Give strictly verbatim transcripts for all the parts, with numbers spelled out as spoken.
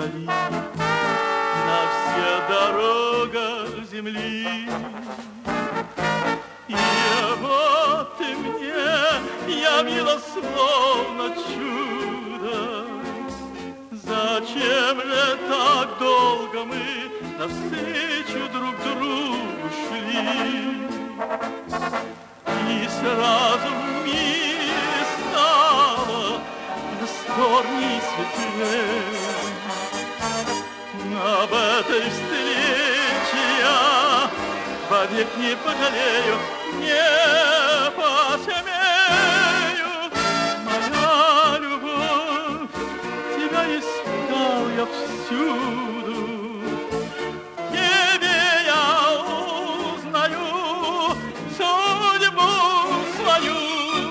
вдали, на все дорогах земли. И вот ты мне явила словно чудо. Зачем же так долго мы навстречу друг другу шли? И сразу в мире стало просторней и светлее. Об этой встрече я вовек не пожалею, не посмею. Моя любовь, тебя искал я всюду. Тебе я узнаю судьбу свою.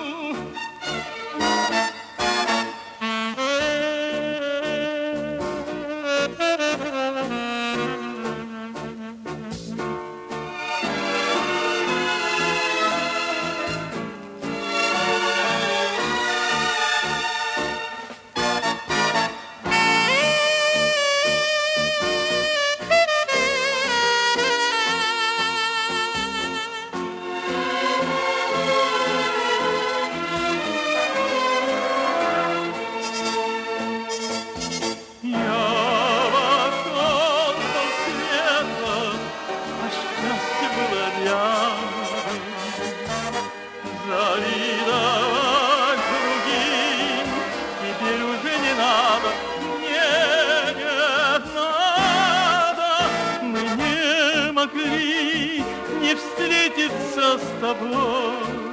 Завидовать другим теперь уже не надо, не, не надо. Мы не могли не встретиться с тобой.